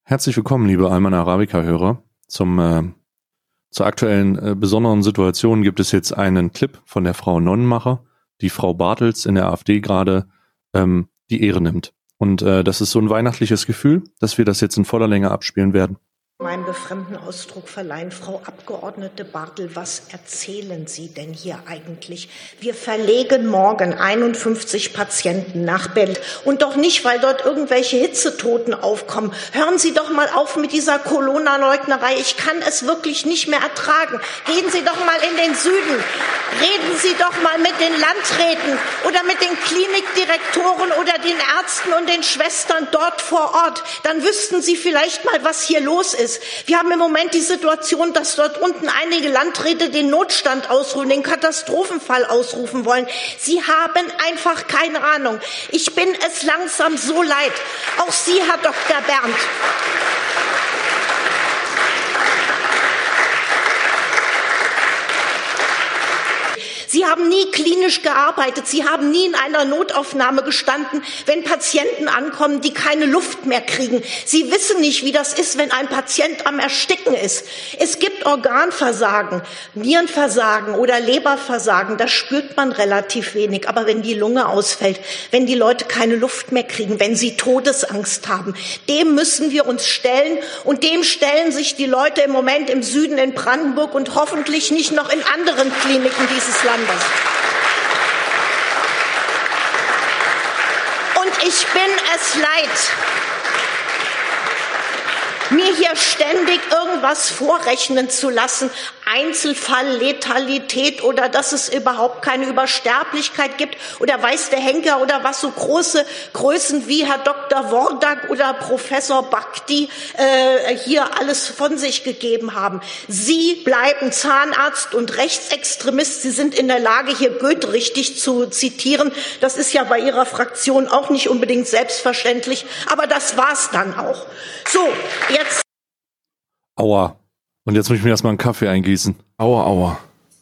Herzlich willkommen, liebe Alman Arabica-Hörer. Zur aktuellen besonderen Situation gibt es jetzt einen Clip von der Frau Nonnenmacher, die Frau Bartels in der AfD gerade die Ehre nimmt. Und das ist so ein weihnachtliches Gefühl, dass wir das jetzt in voller Länge abspielen werden. Meinem befremden Ausdruck verleihen. Frau Abgeordnete Bartel, was erzählen Sie denn hier eigentlich? Wir verlegen morgen 51 Patienten nach Berlin. Und doch nicht, weil dort irgendwelche Hitzetoten aufkommen. Hören Sie doch mal auf mit dieser Corona-Leugnerei. Ich kann es wirklich nicht mehr ertragen. Gehen Sie doch mal in den Süden. Reden Sie doch mal mit den Landräten oder mit den Klinikdirektoren oder den Ärzten und den Schwestern dort vor Ort. Dann wüssten Sie vielleicht mal, was hier los ist. Wir haben im Moment die Situation, dass dort unten einige Landräte den Notstand ausrufen, den Katastrophenfall ausrufen wollen. Sie haben einfach keine Ahnung. Ich bin es langsam so leid. Auch Sie, Herr Dr. Berndt. Sie haben nie klinisch gearbeitet. Sie haben nie in einer Notaufnahme gestanden, wenn Patienten ankommen, die keine Luft mehr kriegen. Sie wissen nicht, wie das ist, wenn ein Patient am Ersticken ist. Es gibt Organversagen, Nierenversagen oder Leberversagen. Das spürt man relativ wenig. Aber wenn die Lunge ausfällt, wenn die Leute keine Luft mehr kriegen, wenn sie Todesangst haben, dem müssen wir uns stellen. Und dem stellen sich die Leute im Moment im Süden in Brandenburg und hoffentlich nicht noch in anderen Kliniken dieses Landes. Und ich bin es leid, mir hier ständig irgendwas vorrechnen zu lassen, Einzelfall, Letalität oder dass es überhaupt keine Übersterblichkeit gibt oder weiß der Henker oder was so große Größen wie Herr Dr. Wordak oder Professor Bhakti hier alles von sich gegeben haben. Sie bleiben Zahnarzt und Rechtsextremist. Sie sind in der Lage, hier Goethe richtig zu zitieren. Das ist ja bei Ihrer Fraktion auch nicht unbedingt selbstverständlich, aber das war's dann auch. So, jetzt. Aua. Und jetzt muss ich mir erstmal einen Kaffee eingießen. Aua, aua.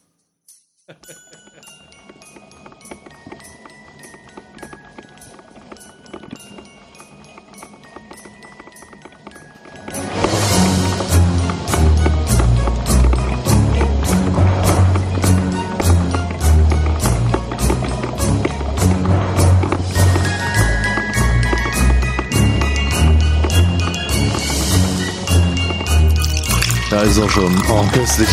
Da ist er schon. Oh, köstlich.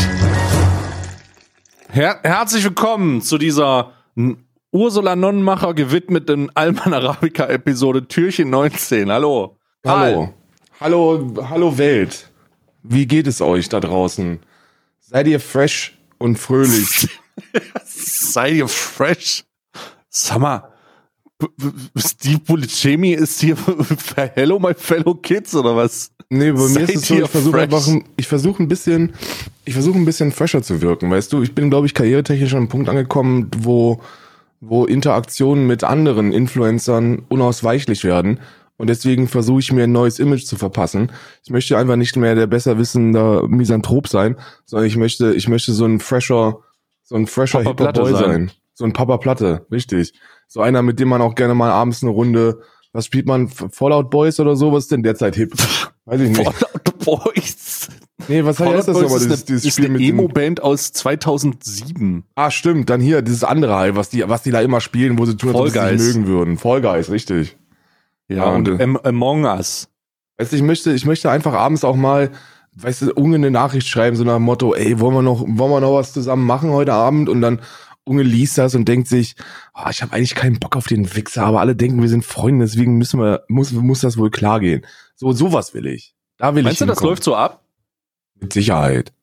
Herzlich willkommen zu dieser Ursula Nonnenmacher gewidmeten Alman Arabica Episode Türchen 19. Hallo. Hallo. Hallo Welt. Wie geht es euch da draußen? Seid ihr fresh und fröhlich? Seid ihr fresh? Sag mal, Steve Buscemi ist hier für Hello My Fellow Kids oder was? Nee, bei mir ist es so, ich versuche ein bisschen fresher zu wirken, weißt du? Ich bin, glaube ich, karrieretechnisch an einem Punkt angekommen, wo Interaktionen mit anderen Influencern unausweichlich werden. Und deswegen versuche ich mir ein neues Image zu verpassen. Ich möchte einfach nicht mehr der besserwissende Misanthrop sein, sondern ich möchte so ein fresher Hip-Hop-Boy sein. So ein Papa Platte, richtig. So einer, mit dem man auch gerne mal abends eine Runde, was spielt man, Fallout Boys oder so, was ist denn derzeit hip? Weiß ich nicht. Fallout Boys? Nee, was heißt das nochmal? Dieses Spiel mit Emo-Band aus 2007. Ah, stimmt, dann hier, dieses andere halt, was die da immer spielen, wo sie tun, als ob sie sich mögen würden. Fall Guys, richtig. Ja, und Among Us. Weißt du, ich möchte einfach abends auch mal, weißt du, Unge eine Nachricht schreiben, so nach dem Motto, ey, wollen wir noch was zusammen machen heute Abend? Und dann Unge liest das und denkt sich, oh, ich habe eigentlich keinen Bock auf den Wichser, aber alle denken, wir sind Freunde, deswegen muss das wohl klar gehen. Sowas will ich. Da will Meinst du, das läuft so ab? Mit Sicherheit.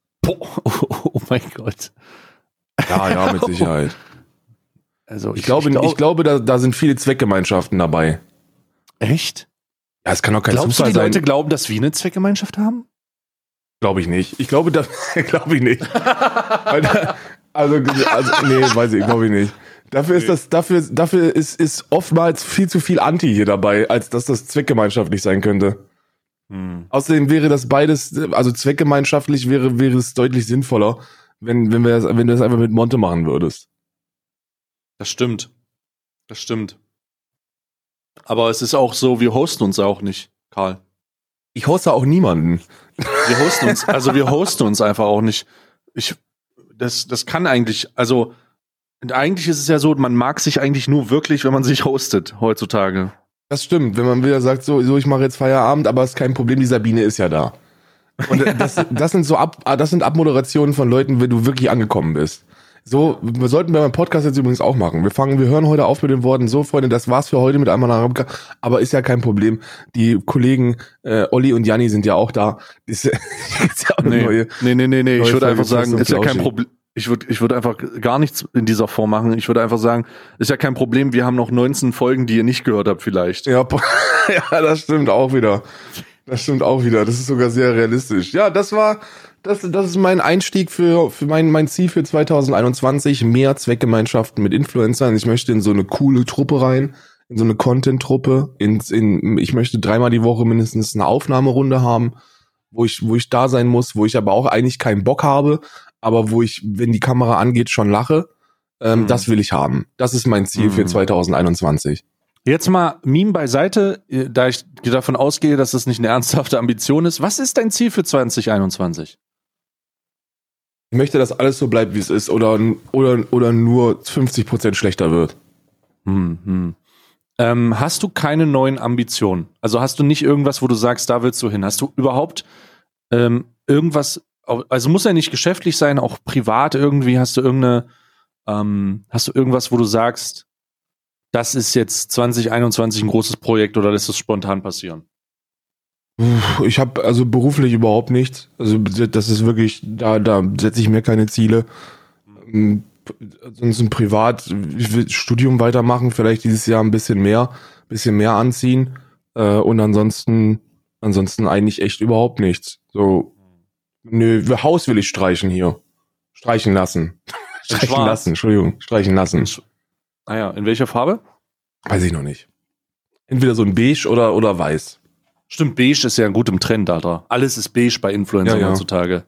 Oh mein Gott. Ja, mit Sicherheit. Also ich glaube, da sind viele Zweckgemeinschaften dabei. Echt? Ja, es kann doch kein Zufall sein. Glaubst du, die Leute glauben, dass wir eine Zweckgemeinschaft haben? Glaube ich nicht. Ich glaube, glaube ich nicht. Also, nee, weiß ich, glaube ich nicht. Dafür ist oftmals viel zu viel Anti hier dabei, als dass das zweckgemeinschaftlich sein könnte. Außerdem wäre das beides, also zweckgemeinschaftlich wäre es deutlich sinnvoller, wenn du das einfach mit Monte machen würdest. Das stimmt. Aber es ist auch so, wir hosten uns auch nicht, Karl. Ich hoste auch niemanden. Wir hosten uns einfach auch nicht. Das kann eigentlich, also eigentlich ist es ja so, man mag sich eigentlich nur wirklich, wenn man sich hostet heutzutage. Das stimmt, wenn man wieder sagt, so ich mache jetzt Feierabend, aber ist kein Problem, die Sabine ist ja da. Und das sind Abmoderationen von Leuten, wenn du wirklich angekommen bist. So, sollten wir beim Podcast jetzt übrigens auch machen. Wir hören heute auf mit den Worten, so Freunde, das war's für heute mit Ayman Arabika, aber ist ja kein Problem. Die Kollegen Olli und Janni sind ja auch da. Ist ja auch eine neue. Nee. Ich würde einfach sagen, ist ja kein Problem. Ich würde einfach gar nichts in dieser Form machen. Ich würde einfach sagen, ist ja kein Problem, wir haben noch 19 Folgen, die ihr nicht gehört habt vielleicht. Ja, das stimmt auch wieder. Das ist sogar sehr realistisch. Ja, das ist mein Einstieg für mein Ziel für 2021. Mehr Zweckgemeinschaften mit Influencern. Ich möchte in so eine coole Truppe rein, in so eine Content-Truppe. Ich möchte 3-mal die Woche mindestens eine Aufnahmerunde haben, wo ich da sein muss, wo ich aber auch eigentlich keinen Bock habe, aber wo ich, wenn die Kamera angeht, schon lache. Das will ich haben. Das ist mein Ziel für 2021. Jetzt mal Meme beiseite, da ich davon ausgehe, dass das nicht eine ernsthafte Ambition ist. Was ist dein Ziel für 2021? Ich möchte, dass alles so bleibt, wie es ist, oder nur 50% schlechter wird. Hast du keine neuen Ambitionen? Also hast du nicht irgendwas, wo du sagst, da willst du hin? Hast du überhaupt irgendwas, also muss ja nicht geschäftlich sein, auch privat irgendwie, hast du irgendwas, wo du sagst, das ist jetzt 2021 ein großes Projekt oder lässt es spontan passieren? Ich habe also beruflich überhaupt nichts. Also das ist wirklich, da setze ich mir keine Ziele. Ansonsten privat, ich will Studium weitermachen, vielleicht dieses Jahr ein bisschen mehr anziehen. Und ansonsten eigentlich echt überhaupt nichts. So, Haus will ich streichen hier. Streichen lassen. Streichen lassen. Ah ja, in welcher Farbe? Weiß ich noch nicht. Entweder so ein Beige oder weiß. Stimmt, beige ist ja gut im Trend, Alter. Alles ist beige bei Influencern heutzutage.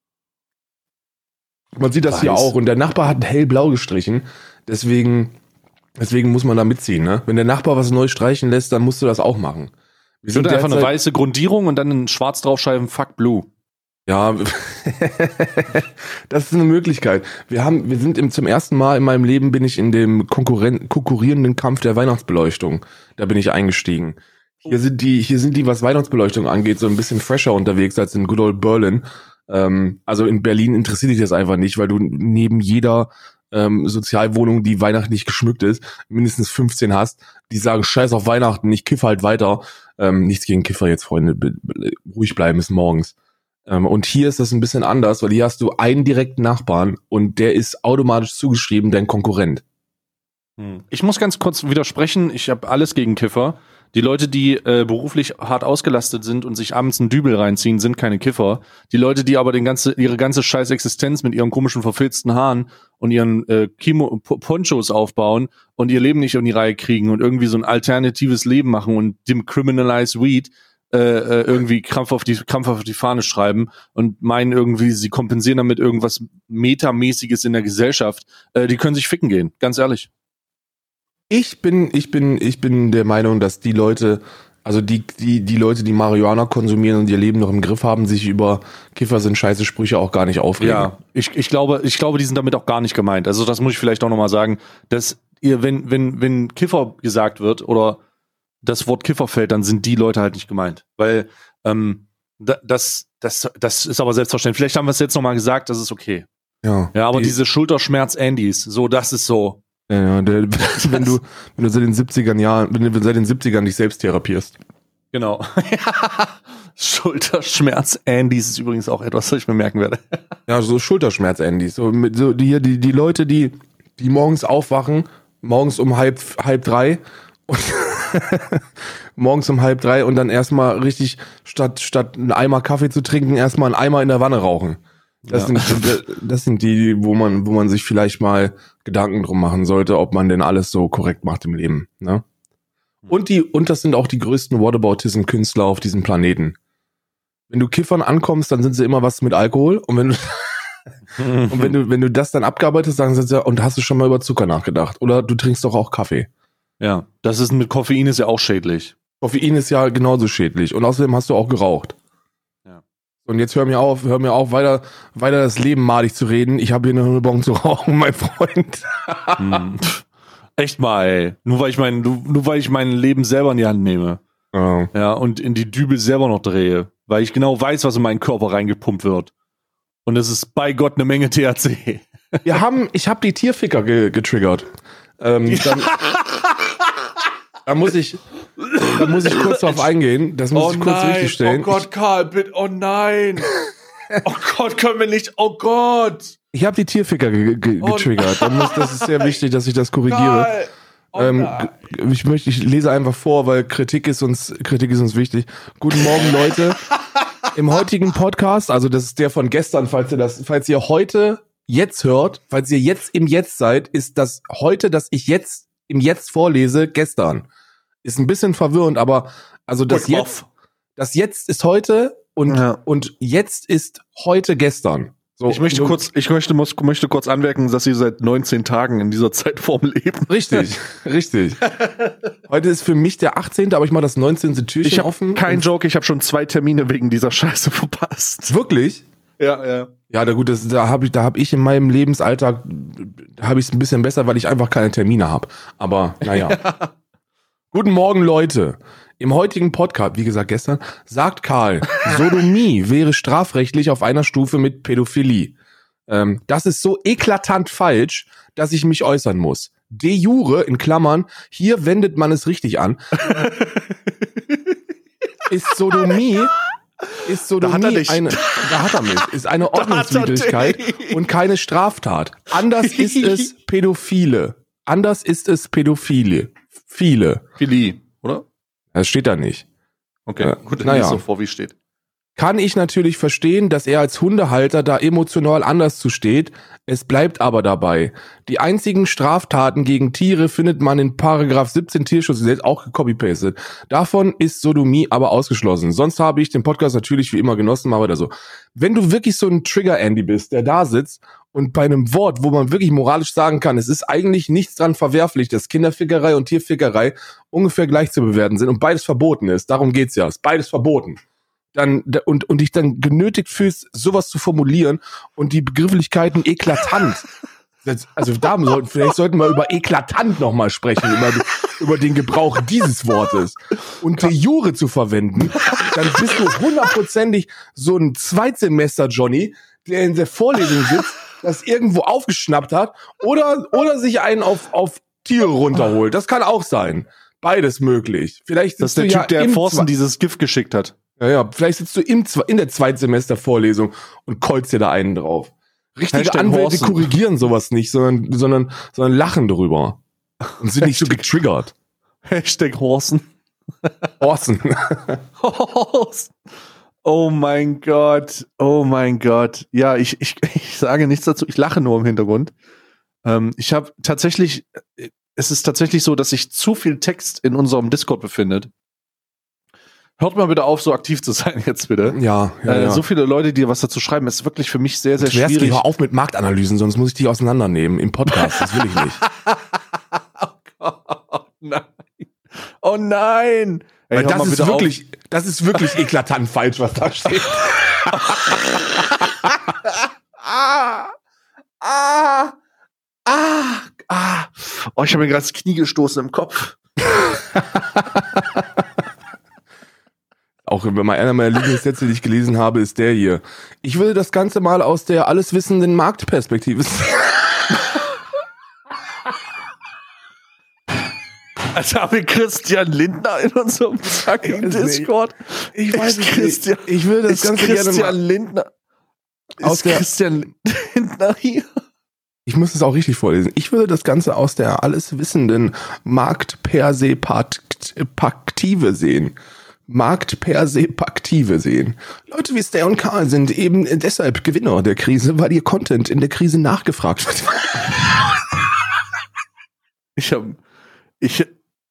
Man sieht das hier auch. Und der Nachbar hat hellblau gestrichen. Deswegen muss man da mitziehen, ne? Wenn der Nachbar was neu streichen lässt, dann musst du das auch machen. Wir sind einfach eine weiße Grundierung und dann in schwarz draufschreiben, fuck blue. Ja, das ist eine Möglichkeit. Zum ersten Mal in meinem Leben bin ich in dem konkurrierenden Kampf der Weihnachtsbeleuchtung. Da bin ich eingestiegen. Hier sind die, was Weihnachtsbeleuchtung angeht, so ein bisschen fresher unterwegs als in Good Old Berlin. Also in Berlin interessiert dich das einfach nicht, weil du neben jeder Sozialwohnung, die weihnachtlich geschmückt ist, mindestens 15 hast, die sagen, scheiß auf Weihnachten, ich kiffe halt weiter. Nichts gegen Kiffer jetzt, Freunde, ruhig bleiben bis morgens. Und hier ist das ein bisschen anders, weil hier hast du einen direkten Nachbarn und der ist automatisch zugeschrieben, dein Konkurrent. Ich muss ganz kurz widersprechen, ich habe alles gegen Kiffer. Die Leute, die beruflich hart ausgelastet sind und sich abends einen Dübel reinziehen, sind keine Kiffer. Die Leute, die aber ihre ganze scheiß Existenz mit ihren komischen verfilzten Haaren und ihren Ponchos aufbauen und ihr Leben nicht in die Reihe kriegen und irgendwie so ein alternatives Leben machen und dem Criminalize Weed irgendwie krampfhaft auf die Fahne schreiben und meinen irgendwie, sie kompensieren damit irgendwas Metamäßiges in der Gesellschaft, die können sich ficken gehen, ganz ehrlich. Ich bin der Meinung, dass die Leute, also die Leute, die Marihuana konsumieren und ihr Leben noch im Griff haben, sich über Kiffer sind scheiße Sprüche auch gar nicht aufregen. Ja, ich glaube, die sind damit auch gar nicht gemeint. Also das muss ich vielleicht auch nochmal sagen, dass wenn Kiffer gesagt wird oder das Wort Kiffer fällt, dann sind die Leute halt nicht gemeint. Weil das ist aber selbstverständlich. Vielleicht haben wir es jetzt nochmal gesagt, das ist okay. Ja, aber diese Schulterschmerz-Andys, so, das ist so. Ja, wenn du seit den 70ern dich selbst therapierst. Genau. Schulterschmerz-Andys ist übrigens auch etwas, was ich mir merken werde. Ja, so Schulterschmerz-Andys. So die Leute, die morgens aufwachen, morgens um halb drei und morgens um 2:30 und dann erstmal richtig statt einen Eimer Kaffee zu trinken, erstmal einen Eimer in der Wanne rauchen. Das sind die, wo man sich vielleicht mal Gedanken drum machen sollte, ob man denn alles so korrekt macht im Leben, ne? Und das sind auch die größten Whataboutism-Künstler auf diesem Planeten. Wenn du Kiffern ankommst, dann sind sie immer was mit Alkohol und wenn du das dann abgearbeitet hast, sagen sie ja, und hast du schon mal über Zucker nachgedacht? Oder du trinkst doch auch Kaffee. Ja, das ist mit Koffein ist ja auch schädlich. Koffein ist ja genauso schädlich. Und außerdem hast du auch geraucht. Ja. Und jetzt hör mir auf, weiter das Leben madig zu reden. Ich habe hier eine Bon zu rauchen, mein Freund. Echt mal, ey. Nur weil ich mein Leben selber in die Hand nehme. Oh. Ja, und in die Dübel selber noch drehe. Weil ich genau weiß, was in meinen Körper reingepumpt wird. Und es ist bei Gott eine Menge THC. Ich habe die Tierficker getriggert. Da muss ich kurz drauf eingehen. Das muss ich kurz richtig stellen. Oh Gott, Karl, bitte, oh nein. Oh Gott, können wir nicht, oh Gott. Ich habe die Tierficker getriggert. Das ist sehr wichtig, dass ich das korrigiere. Ich lese einfach vor, weil Kritik ist uns wichtig. Guten Morgen, Leute. Im heutigen Podcast, also das ist der von gestern, falls ihr heute jetzt hört, falls ihr jetzt im Jetzt seid, ist das heute, dass ich jetzt im Jetzt vorlese, gestern. Ist ein bisschen verwirrend, aber also das Jetzt ist heute und jetzt ist heute gestern. So, ich möchte kurz anmerken, dass Sie seit 19 Tagen in dieser Zeitform leben. Richtig. Heute ist für mich der 18., aber ich mache das 19. Türchen offen. Kein Joke, ich habe schon 2 Termine wegen dieser Scheiße verpasst. Wirklich? Ja. Ja, na gut, da hab ich in meinem Lebensalltag, habe ich es ein bisschen besser, weil ich einfach keine Termine habe. Aber naja. Guten Morgen, Leute. Im heutigen Podcast, wie gesagt gestern, sagt Karl, Sodomie wäre strafrechtlich auf einer Stufe mit Pädophilie. Das ist so eklatant falsch, dass ich mich äußern muss. De jure, in Klammern, hier wendet man es richtig an, ist Sodomie eine Ordnungswidrigkeit und keine Straftat. Anders ist es Pädophile. Philie, oder? Das steht da nicht. Okay, gut, dann lies so vor, wie es steht. Kann ich natürlich verstehen, dass er als Hundehalter da emotional anders zu steht. Es bleibt aber dabei. Die einzigen Straftaten gegen Tiere findet man in Paragraph 17 Tierschutzgesetz, auch gecopy-pastet. Davon ist Sodomie aber ausgeschlossen. Sonst habe ich den Podcast natürlich wie immer genossen, mal weiter so. Wenn du wirklich so ein Trigger-Andy bist, der da sitzt und bei einem Wort, wo man wirklich moralisch sagen kann, es ist eigentlich nichts dran verwerflich, dass Kinderfickerei und Tierfickerei ungefähr gleich zu bewerten sind und beides verboten ist. Darum geht's ja. Ist beides verboten. Und dich dann genötigt fühlst, sowas zu formulieren und die Begrifflichkeiten eklatant. Also vielleicht sollten wir über eklatant nochmal sprechen, über den Gebrauch dieses Wortes. Und de jure zu verwenden, dann bist du 100%ig so ein Zweitsemester-Johnny, der in der Vorlesung sitzt, das irgendwo aufgeschnappt hat oder sich einen auf Tiere runterholt. Das kann auch sein. Beides möglich. Vielleicht das ist der Typ, der Forsten dieses Gift geschickt hat. Ja, vielleicht sitzt du in der Zweitsemester-Vorlesung und kolzt dir da einen drauf. Richtige Hashtag Anwälte Horsten. korrigieren sowas nicht, sondern lachen drüber. Und sind nicht so getriggert. Hashtag Horsten. Horsten. Oh mein Gott. Ja, ich sage nichts dazu. Ich lache nur im Hintergrund. Es ist tatsächlich so, dass sich zu viel Text in unserem Discord befindet. Hört mal bitte auf, so aktiv zu sein jetzt bitte. Ja. So viele Leute, die was dazu schreiben, ist wirklich für mich sehr, sehr schwierig. Hör auf mit Marktanalysen, sonst muss ich die auseinandernehmen im Podcast. Das will ich nicht. Oh nein. Oh nein. Ey, das ist wirklich eklatant falsch, was da steht. Oh, ich habe mir gerade das Knie gestoßen im Kopf. Auch einer meiner Lieblingssätze, die ich gelesen habe, ist der hier. Ich will das Ganze mal aus der alleswissenden Marktperspektive sehen. Als haben wir Christian Lindner in unserem fucking Discord. Ich weiß nicht. Ich will das Ganze Christian Lindner. Ist Christian Lindner hier? Ich muss es auch richtig vorlesen. Ich würde das Ganze aus der alleswissenden Marktperspektive sehen. Leute wie Stay und Karl sind eben deshalb Gewinner der Krise, weil ihr Content in der Krise nachgefragt wird.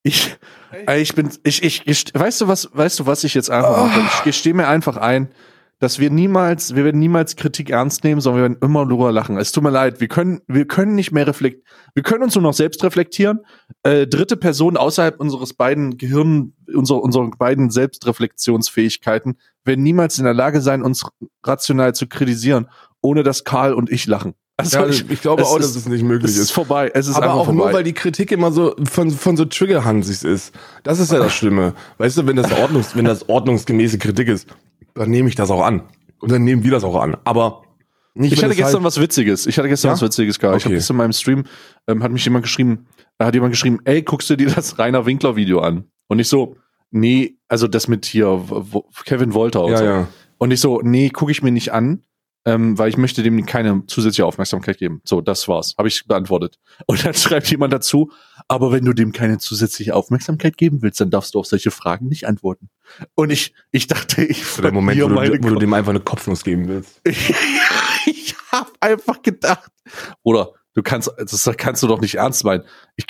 Weißt du was ich jetzt einfach mache? Ich gestehe mir einfach ein, dass wir werden niemals Kritik ernst nehmen, sondern wir werden immer drüber lachen. Es tut mir leid, wir können nicht mehr wir können uns nur noch selbst reflektieren. Dritte Personen außerhalb unseres beiden unserer beiden Selbstreflexionsfähigkeiten werden niemals in der Lage sein, uns rational zu kritisieren, ohne dass Karl und ich lachen. Also ja, ich glaube auch, dass es nicht möglich ist. Es ist vorbei. Es ist aber einfach auch vorbei. Nur, weil die Kritik immer so von so Triggerhansigs ist. Das ist ja das Schlimme. Weißt du, wenn das ordnungsgemäße Kritik ist, dann nehme ich das auch an. Und dann nehmen wir das auch an. Aber nicht, ich hatte gestern was Witziges. Karl. Okay. Ich habe gestern in meinem Stream, hat jemand geschrieben, ey, guckst du dir das Rainer Winkler Video an? Und ich so, nee, also das mit hier Kevin Wolter und so. Ja. Und ich so, nee, gucke ich mir nicht an. Weil ich möchte dem keine zusätzliche Aufmerksamkeit geben. So, das war's. Habe ich beantwortet. Und dann schreibt jemand dazu, aber wenn du dem keine zusätzliche Aufmerksamkeit geben willst, dann darfst du auf solche Fragen nicht antworten. Und ich dachte, der Moment, wo du dem einfach eine Kopfnuss geben willst. Ich habe einfach gedacht, oder das kannst du doch nicht ernst meinen.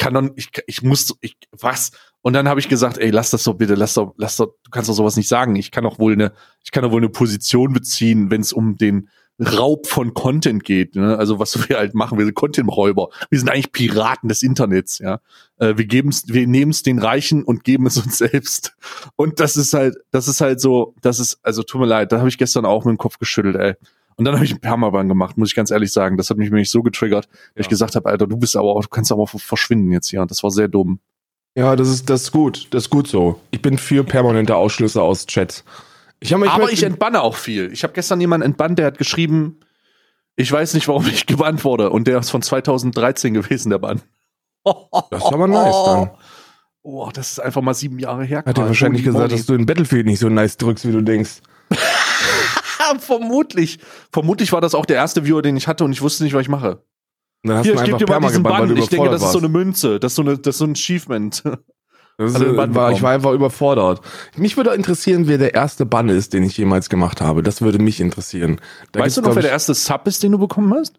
Was? Und dann habe ich gesagt, ey, lass das doch bitte, du kannst doch sowas nicht sagen. Ich kann doch wohl eine Position beziehen, wenn es um den Raub von Content geht, ne? Also was wir halt machen, wir sind Content-Räuber. Wir sind eigentlich Piraten des Internets, ja. Wir nehmen es den Reichen und geben es uns selbst. Und das ist halt so, also tut mir leid, da habe ich gestern auch mit dem Kopf geschüttelt, ey. Und dann habe ich einen Permaban gemacht, muss ich ganz ehrlich sagen. Das hat mich nämlich so getriggert, dass ich gesagt habe, Alter, du kannst aber verschwinden jetzt hier. Und das war sehr dumm. Ja, das ist gut. Das ist gut so. Ich bin für permanente Ausschlüsse aus Chats. Ich entbanne auch viel. Ich habe gestern jemanden entbannt, der hat geschrieben, ich weiß nicht, warum ich gebannt wurde. Und der ist von 2013 gewesen, der Bann. Das ist aber nice dann. Oh, das ist einfach mal 7 Jahre her. Hat er wahrscheinlich gesagt, dass du in Battlefield nicht so nice drückst, wie du denkst. Vermutlich war das auch der erste Viewer, den ich hatte und ich wusste nicht, was ich mache. Dann hast hier, du ich gebe dir mal diesen Bann. Ich denke, das ist so eine warst. Münze. Das ist so ein Achievement. Ich war einfach überfordert. Mich würde interessieren, wer der erste Bann ist, den ich jemals gemacht habe. Das würde mich interessieren. Weißt du noch, wer der erste Sub ist, den du bekommen hast?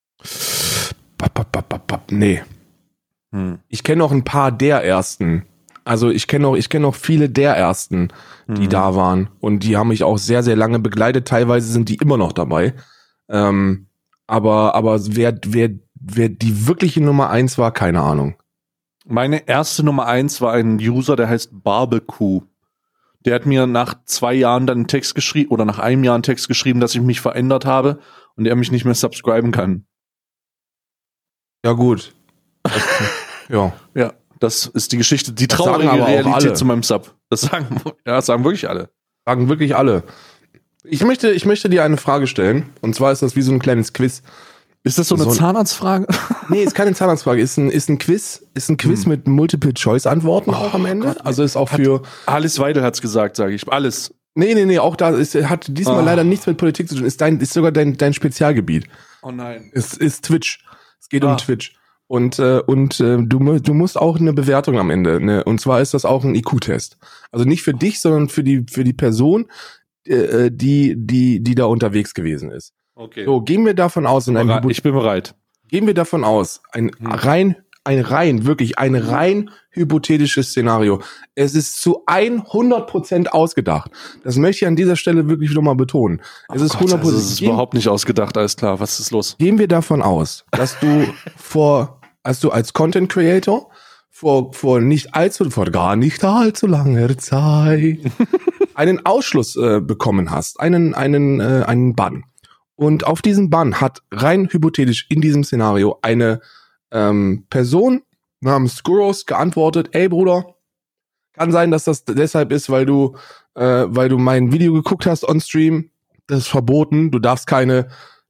Nee. Ich kenne noch ein paar der ersten. Also ich kenne noch viele der ersten, die da waren. Und die haben mich auch sehr, sehr lange begleitet. Teilweise sind die immer noch dabei. Aber wer die wirkliche Nummer 1 war, keine Ahnung. Meine erste Nummer 1 war ein User, der heißt Barbecue. Der hat mir nach 2 Jahren dann einen Text geschrieben, oder nach einem Jahr einen Text geschrieben, dass ich mich verändert habe und er mich nicht mehr subscriben kann. Ja, gut. Ja. Ja, das ist die Geschichte, die traurige Realität zu meinem Sub. Das sagen wirklich alle. Sagen wirklich alle. Ich möchte dir eine Frage stellen. Und zwar ist das wie so ein kleines Quiz. Ist das so eine Zahnarztfrage? Nee, ist keine Zahnarztfrage. Ist ein Quiz mit Multiple-Choice-Antworten auch am Ende. Gott, also ist auch für... Alice Weidel hat's gesagt, sage ich. Alles. Nee, auch da hat diesmal leider nichts mit Politik zu tun. Ist sogar dein Spezialgebiet. Oh nein. Es ist Twitch. Es geht um Twitch. Und du musst auch eine Bewertung am Ende, ne? Und zwar ist das auch ein IQ-Test. Also nicht für dich, sondern für die Person, die da unterwegs gewesen ist. Okay. So, gehen wir davon aus, ich bin bereit. Gehen wir davon aus, ein rein hypothetisches Szenario. Es ist zu 100% ausgedacht. Das möchte ich an dieser Stelle wirklich nochmal betonen. Es ist 100%. Also es ist überhaupt nicht ausgedacht, alles klar. Was ist los? Gehen wir davon aus, dass du als Content Creator vor gar nicht allzu langer Zeit einen Ausschluss bekommen hast, einen Bann. Und auf diesen Bann hat rein hypothetisch in diesem Szenario eine Person namens Skuros geantwortet: Ey Bruder, kann sein, dass das deshalb ist, weil du mein Video geguckt hast on Stream. Das ist verboten. Du darfst keine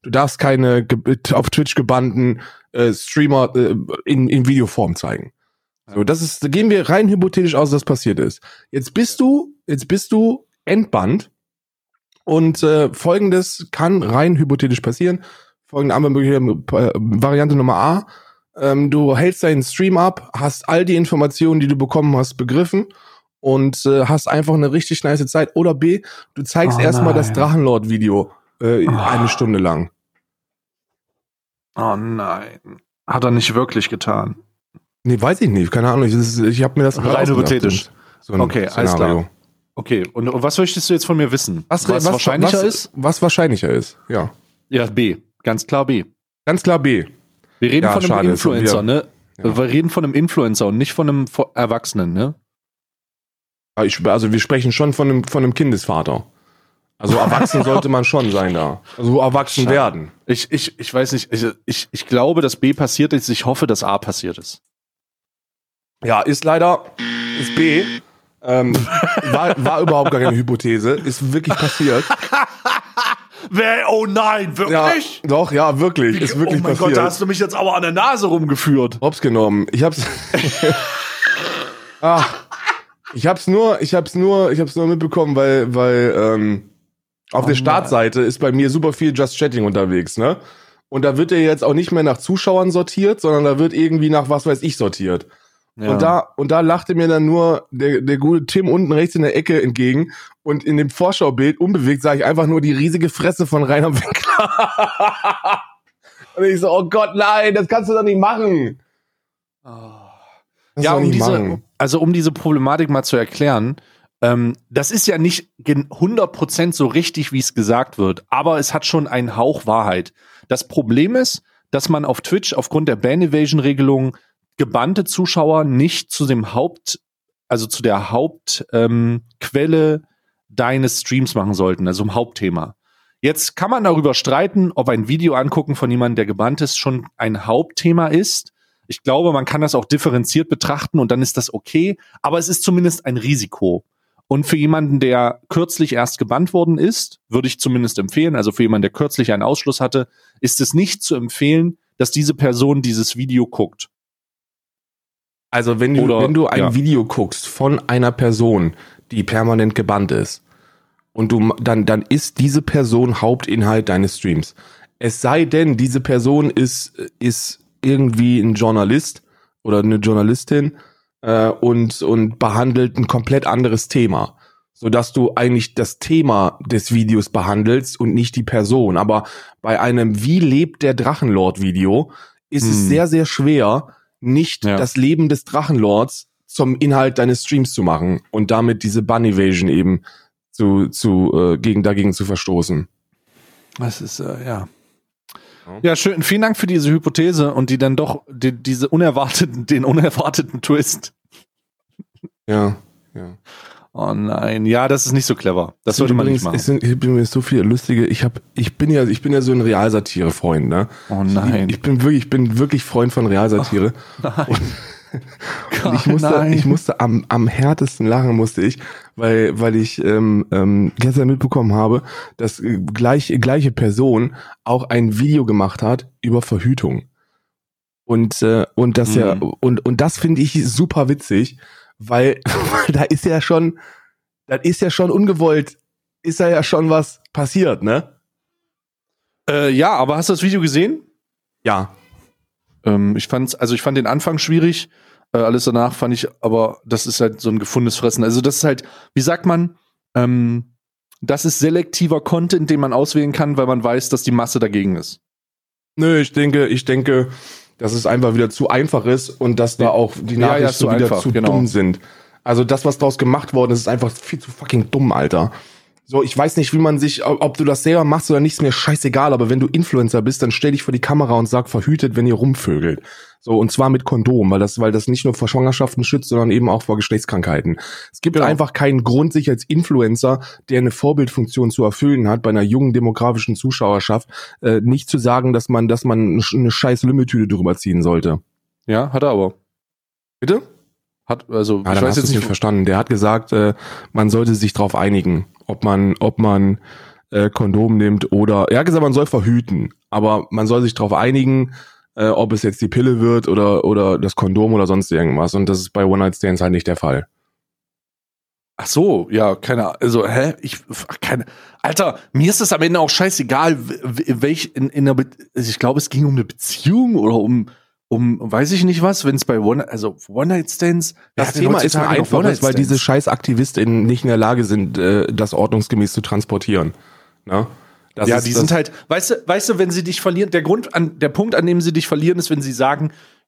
auf Twitch gebannten Streamer in Videoform zeigen. So, gehen wir rein hypothetisch aus, dass das passiert ist. Jetzt bist du entbannt. Und Folgendes kann rein hypothetisch passieren. Folgende Variante Nummer A. Du hältst deinen Stream ab, hast all die Informationen, die du bekommen hast, begriffen und hast einfach eine richtig nice Zeit. Oder B, du zeigst erstmal das Drachenlord-Video 1 Stunde lang. Oh nein. Hat er nicht wirklich getan. Nee, weiß ich nicht. Keine Ahnung. Ich habe mir das rein hypothetisch. So okay, alles klar. Okay, und was möchtest du jetzt von mir wissen? Was wahrscheinlicher ist? Was wahrscheinlicher ist, ja. Ja, B. Ganz klar B. Ganz klar B. Wir reden von einem Influencer, ne? Ja. Wir reden von einem Influencer und nicht von einem Erwachsenen, ne? Also wir sprechen schon von einem Kindesvater. Also erwachsen sollte man schon sein da. Also erwachsen werden. Ich weiß nicht, ich glaube, dass B passiert ist. Ich hoffe, dass A passiert ist. Ja, ist B. War überhaupt gar keine Hypothese. Ist wirklich passiert. Oh nein, wirklich? Ja, doch, ja, wirklich. Ist wirklich passiert. Oh mein Gott, da hast du mich jetzt aber an der Nase rumgeführt. Hops genommen. Ich hab's nur mitbekommen, weil auf der Startseite ist bei mir super viel Just Chatting unterwegs, ne? Und da wird der jetzt auch nicht mehr nach Zuschauern sortiert, sondern da wird irgendwie nach was weiß ich sortiert. Ja. Und da lachte mir dann nur der gute Tim unten rechts in der Ecke entgegen und in dem Vorschaubild unbewegt sah ich einfach nur die riesige Fresse von Rainer Winkler. Und ich so, oh Gott, nein, das kannst du doch nicht machen. Ja, um diese Problematik mal zu erklären, das ist ja nicht 100% so richtig, wie es gesagt wird, aber es hat schon einen Hauch Wahrheit. Das Problem ist, dass man auf Twitch aufgrund der Ban-Evasion-Regelung gebannte Zuschauer nicht zu der Hauptquelle deines Streams machen sollten, also im Hauptthema. Jetzt kann man darüber streiten, ob ein Video angucken von jemandem, der gebannt ist, schon ein Hauptthema ist. Ich glaube, man kann das auch differenziert betrachten und dann ist das okay, aber es ist zumindest ein Risiko. Und für jemanden, der kürzlich erst gebannt worden ist, würde ich zumindest empfehlen, also für jemanden, der kürzlich einen Ausschluss hatte, ist es nicht zu empfehlen, dass diese Person dieses Video guckt. Also wenn du ein Video guckst von einer Person, die permanent gebannt ist und dann ist diese Person Hauptinhalt deines Streams. Es sei denn, diese Person ist irgendwie ein Journalist oder eine Journalistin und behandelt ein komplett anderes Thema, sodass du eigentlich das Thema des Videos behandelst und nicht die Person. Aber bei einem Wie lebt der Drachenlord-Video ist es sehr, sehr schwer, nicht das Leben des Drachenlords zum Inhalt deines Streams zu machen und damit diese Ban-Evasion eben dagegen zu verstoßen. Das ist, Ja, schön. Vielen Dank für diese Hypothese und die dann doch den unerwarteten Twist. Ja. Oh nein, ja, das ist nicht so clever. Das sollte man nicht machen. Es sind so viele lustige. Ich bin ja so ein Realsatire-Freund, ne? Oh nein. Ich bin wirklich Freund von Realsatire. Oh, nein. Und ich musste am härtesten lachen weil ich gestern mitbekommen habe, dass gleiche Person auch ein Video gemacht hat über Verhütung. Und das finde ich super witzig, weil da ist ja schon ungewollt, ist da ja schon was passiert, ne? Ja, aber hast du das Video gesehen? Ja. Ich fand den Anfang schwierig. Alles danach fand ich, aber das ist halt so ein gefundenes Fressen. Also das ist halt, wie sagt man, das ist selektiver Content, den man auswählen kann, weil man weiß, dass die Masse dagegen ist. Nö, ich denke, dass es einfach wieder zu einfach ist und dass da auch die Nachrichten wieder zu dumm sind. Also das, was daraus gemacht worden ist einfach viel zu fucking dumm, Alter. So, ich weiß nicht, wie man sich, ob du das selber machst oder nicht, ist mir scheißegal, aber wenn du Influencer bist, dann stell dich vor die Kamera und sag verhütet, wenn ihr rumvögelt. So, und zwar mit Kondom, weil das nicht nur vor Schwangerschaften schützt, sondern eben auch vor Geschlechtskrankheiten. Es gibt einfach keinen Grund, sich als Influencer, der eine Vorbildfunktion zu erfüllen hat, bei einer jungen demografischen Zuschauerschaft, nicht zu sagen, dass man eine scheiß Lümmeltüte drüber ziehen sollte. Ja, hat er aber. Bitte? Ich weiß jetzt nicht verstanden. Der hat gesagt, man sollte sich drauf einigen, ob man Kondom nimmt oder, er hat gesagt, man soll verhüten, aber man soll sich drauf einigen, ob es jetzt die Pille wird oder das Kondom oder sonst irgendwas, und das ist bei One-Night-Stands halt nicht der Fall. Ach so, ja, Alter, mir ist das am Ende auch scheißegal, ich glaube, es ging um eine Beziehung oder um weiß ich nicht was, wenn es bei One-Night-Stands. Das Thema ist ein einfaches, weil diese scheiß AktivistInnen nicht in der Lage sind, das ordnungsgemäß zu transportieren. Ne? Sind halt, weißt du, wenn sie dich verlieren, der Punkt, an dem sie dich verlieren, ist, wenn sie sagen,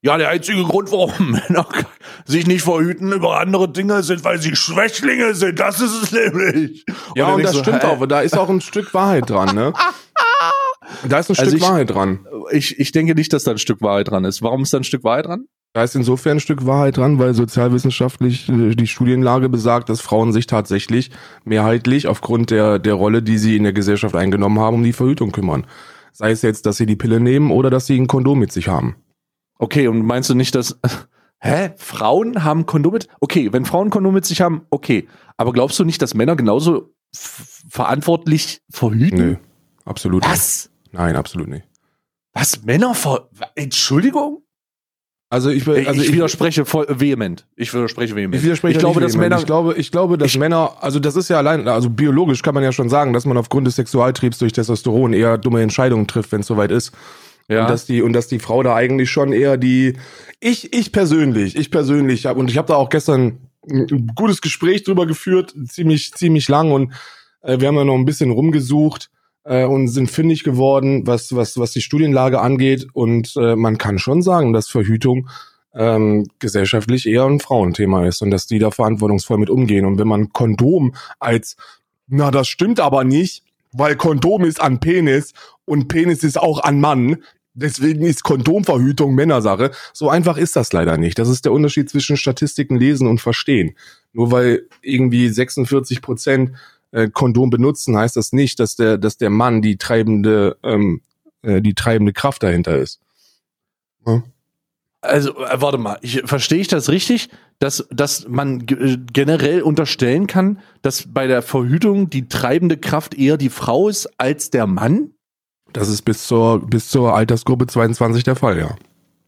Ja, der einzige Grund, warum Männer sich nicht verhüten über andere Dinge sind, weil sie Schwächlinge sind. Das ist es nämlich. Ja, und das stimmt auch. Da ist auch ein Stück Wahrheit dran, ne? Da ist ein Stück Wahrheit dran. Ich denke nicht, dass da ein Stück Wahrheit dran ist. Warum ist da ein Stück Wahrheit dran? Da ist insofern ein Stück Wahrheit dran, weil sozialwissenschaftlich die Studienlage besagt, dass Frauen sich tatsächlich mehrheitlich aufgrund der Rolle, die sie in der Gesellschaft eingenommen haben, um die Verhütung kümmern. Sei es jetzt, dass sie die Pille nehmen oder dass sie ein Kondom mit sich haben. Okay, und meinst du nicht, dass Frauen haben Kondom mit? Okay, wenn Frauen Kondom mit sich haben, okay. Aber glaubst du nicht, dass Männer genauso verantwortlich verhüten? Nö, absolut Was? nicht. Nein, absolut nicht. Was? Männer Entschuldigung? Also ich widerspreche vehement. Ich glaube, dass Männer, also das ist ja allein, also biologisch kann man ja schon sagen, dass man aufgrund des Sexualtriebs durch Testosteron eher dumme Entscheidungen trifft, wenn es soweit ist. Ja. Und dass die Frau da eigentlich schon eher ich persönlich habe, und ich habe da auch gestern ein gutes Gespräch drüber geführt, ziemlich lang, und wir haben ja noch ein bisschen rumgesucht und sind fündig geworden, was die Studienlage angeht, und man kann schon sagen, dass Verhütung gesellschaftlich eher ein Frauenthema ist und dass die da verantwortungsvoll mit umgehen. Und wenn man Kondom das stimmt aber nicht, weil Kondom ist an Penis und Penis ist auch an Mann, deswegen ist Kondomverhütung Männersache. So einfach ist das leider nicht. Das ist der Unterschied zwischen Statistiken lesen und verstehen. Nur weil irgendwie 46% Kondom benutzen, heißt das nicht, dass der Mann die treibende Kraft dahinter ist. Ja. Also, warte mal, verstehe ich das richtig, dass man generell unterstellen kann, dass bei der Verhütung die treibende Kraft eher die Frau ist als der Mann? Das ist bis zur Altersgruppe 22 der Fall, ja.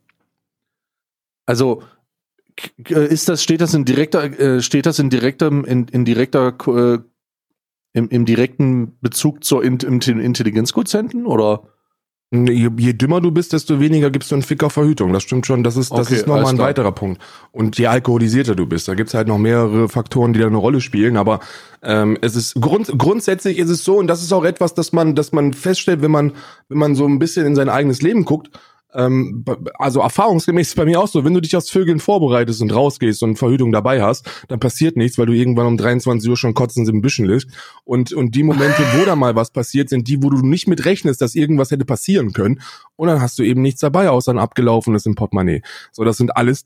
Also steht das im direkten Bezug zur Intelligenzquotienten, oder? Je dümmer du bist, desto weniger gibst du einen Fick auf Verhütung. Das stimmt schon, das ist nochmal ein weiterer Punkt. Und je alkoholisierter du bist, da gibt's halt noch mehrere Faktoren, die da eine Rolle spielen, aber es ist grundsätzlich ist es so, und das ist auch etwas, dass man feststellt, wenn man so ein bisschen in sein eigenes Leben guckt, also erfahrungsgemäß ist bei mir auch so, wenn du dich aufs Vögeln vorbereitest und rausgehst und Verhütung dabei hast, dann passiert nichts, weil du irgendwann um 23 Uhr schon kotzend im Büschen liegst. Und die Momente, wo da mal was passiert, sind die, wo du nicht mit rechnest, dass irgendwas hätte passieren können. Und dann hast du eben nichts dabei, außer ein abgelaufenes im Portemonnaie. So, das sind alles